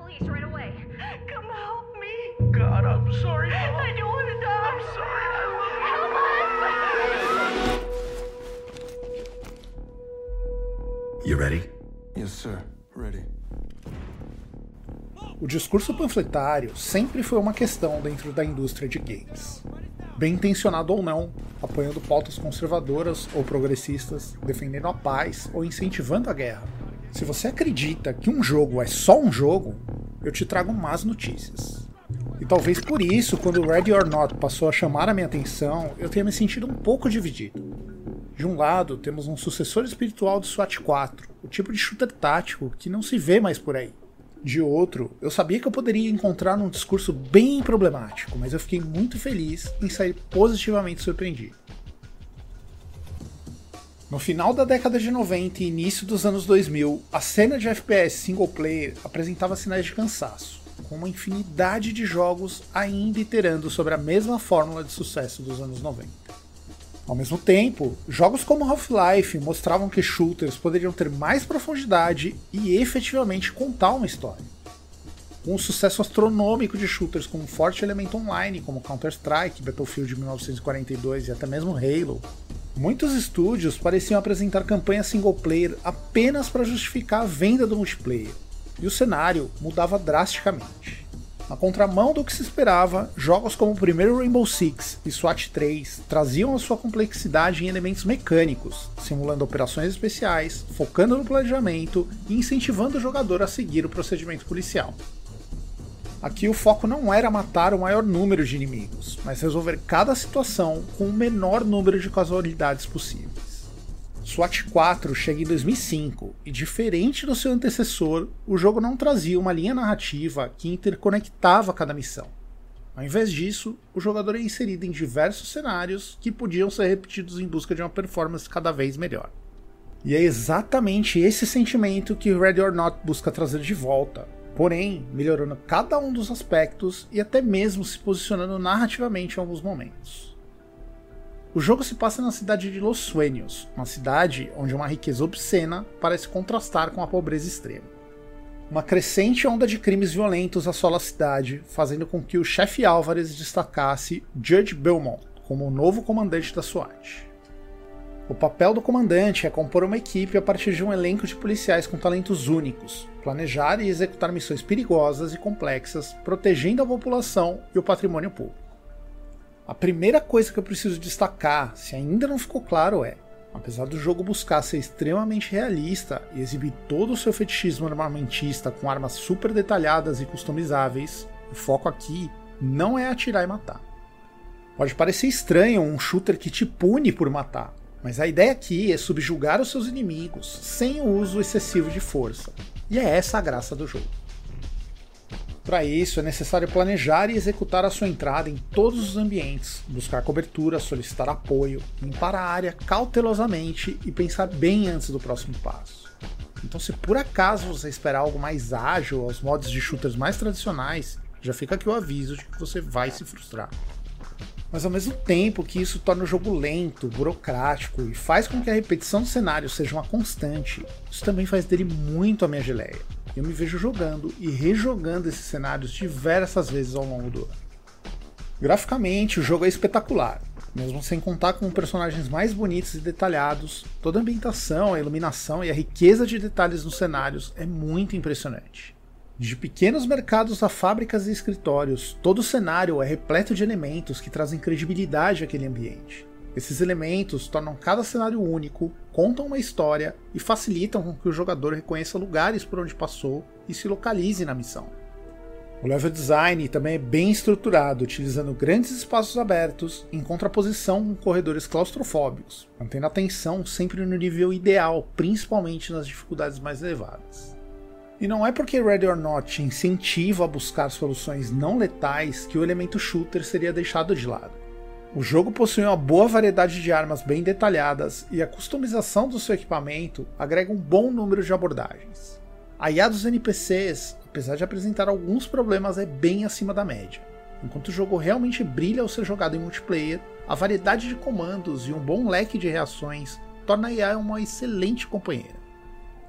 police right away. Come help me. God, I'm sorry, Mom. I don't want to die. I'm sorry. Help us. You ready? Yes, sir. Ready. O discurso panfletário sempre foi uma questão dentro da indústria de games. Bem intencionado ou não, apoiando pautas conservadoras ou progressistas, defendendo a paz ou incentivando a guerra. Se você acredita que um jogo é só um jogo, eu te trago más notícias. E talvez por isso, quando Ready or Not passou a chamar a minha atenção, eu tenha me sentido um pouco dividido. De um lado, temos um sucessor espiritual do SWAT 4, o tipo de shooter tático que não se vê mais por aí. De outro, eu sabia que eu poderia encontrar um discurso bem problemático, mas eu fiquei muito feliz em sair positivamente surpreendido. No final da década de 90 e início dos anos 2000, a cena de FPS single player apresentava sinais de cansaço, com uma infinidade de jogos ainda iterando sobre a mesma fórmula de sucesso dos anos 90. Ao mesmo tempo, jogos como Half-Life mostravam que shooters poderiam ter mais profundidade e efetivamente contar uma história. Com o sucesso astronômico de shooters com um forte elemento online, como Counter-Strike, Battlefield 1942 e até mesmo Halo, muitos estúdios pareciam apresentar campanhas single-player apenas para justificar a venda do multiplayer, e o cenário mudava drasticamente. Na contramão do que se esperava, jogos como o primeiro Rainbow Six e SWAT 3 traziam a sua complexidade em elementos mecânicos, simulando operações especiais, focando no planejamento e incentivando o jogador a seguir o procedimento policial. Aqui o foco não era matar o maior número de inimigos, mas resolver cada situação com o menor número de casualidades possíveis. SWAT 4 chega em 2005 e, diferente do seu antecessor, o jogo não trazia uma linha narrativa que interconectava cada missão. Ao invés disso, o jogador é inserido em diversos cenários que podiam ser repetidos em busca de uma performance cada vez melhor. E é exatamente esse sentimento que Ready or Not busca trazer de volta, porém melhorando cada um dos aspectos e até mesmo se posicionando narrativamente em alguns momentos. O jogo se passa na cidade de Los Sueños, uma cidade onde uma riqueza obscena parece contrastar com a pobreza extrema. Uma crescente onda de crimes violentos assola a cidade, fazendo com que o chefe Álvares destacasse Judge Belmont como o novo comandante da SWAT. O papel do comandante é compor uma equipe a partir de um elenco de policiais com talentos únicos, planejar e executar missões perigosas e complexas, protegendo a população e o patrimônio público. A primeira coisa que eu preciso destacar, se ainda não ficou claro, é: apesar do jogo buscar ser extremamente realista e exibir todo o seu fetichismo armamentista com armas super detalhadas e customizáveis, o foco aqui não é atirar e matar. Pode parecer estranho um shooter que te pune por matar, mas a ideia aqui é subjugar os seus inimigos sem o uso excessivo de força, e é essa a graça do jogo. Para isso, é necessário planejar e executar a sua entrada em todos os ambientes, buscar cobertura, solicitar apoio, limpar a área cautelosamente e pensar bem antes do próximo passo. Então, se por acaso você esperar algo mais ágil aos modos de shooters mais tradicionais, já fica aqui o aviso de que você vai se frustrar. Mas ao mesmo tempo que isso torna o jogo lento, burocrático e faz com que a repetição do cenário seja uma constante, isso também faz dele muito a minha geleia. Eu me vejo jogando e rejogando esses cenários diversas vezes ao longo do ano. Graficamente, o jogo é espetacular, mesmo sem contar com personagens mais bonitos e detalhados. Toda a ambientação, a iluminação e a riqueza de detalhes nos cenários é muito impressionante. De pequenos mercados a fábricas e escritórios, todo o cenário é repleto de elementos que trazem credibilidade àquele ambiente. Esses elementos tornam cada cenário único, contam uma história e facilitam com que o jogador reconheça lugares por onde passou e se localize na missão. O level design também é bem estruturado, utilizando grandes espaços abertos em contraposição com corredores claustrofóbicos, mantendo a tensão sempre no nível ideal, principalmente nas dificuldades mais elevadas. E não é porque Ready or Not incentiva a buscar soluções não letais que o elemento shooter seria deixado de lado. O jogo possui uma boa variedade de armas bem detalhadas e a customização do seu equipamento agrega um bom número de abordagens. A IA dos NPCs, apesar de apresentar alguns problemas, é bem acima da média. Enquanto o jogo realmente brilha ao ser jogado em multiplayer, a variedade de comandos e um bom leque de reações torna a IA uma excelente companheira.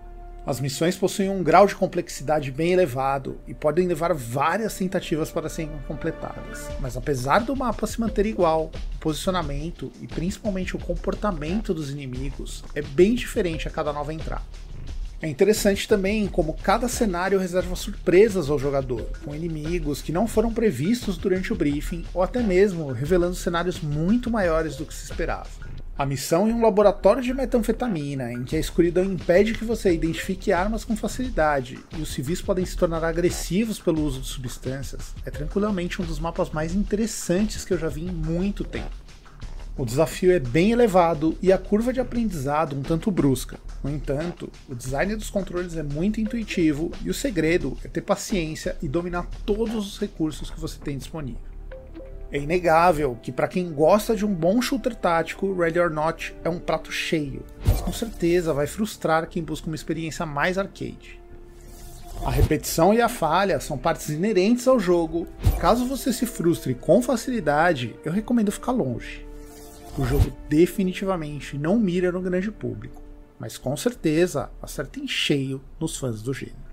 As missões possuem um grau de complexidade bem elevado e podem levar várias tentativas para serem completadas, mas apesar do mapa se manter igual, o posicionamento e principalmente o comportamento dos inimigos é bem diferente a cada nova entrada. É interessante também como cada cenário reserva surpresas ao jogador, com inimigos que não foram previstos durante o briefing ou até mesmo revelando cenários muito maiores do que se esperava. A missão em um laboratório de metanfetamina, em que a escuridão impede que você identifique armas com facilidade e os civis podem se tornar agressivos pelo uso de substâncias, é tranquilamente um dos mapas mais interessantes que eu já vi em muito tempo. O desafio é bem elevado e a curva de aprendizado um tanto brusca. No entanto, o design dos controles é muito intuitivo e o segredo é ter paciência e dominar todos os recursos que você tem disponível. É inegável que para quem gosta de um bom shooter tático, Ready or Not é um prato cheio, mas com certeza vai frustrar quem busca uma experiência mais arcade. A repetição e a falha são partes inerentes ao jogo, e caso você se frustre com facilidade, eu recomendo ficar longe. O jogo definitivamente não mira no grande público, mas com certeza acerta em cheio nos fãs do gênero.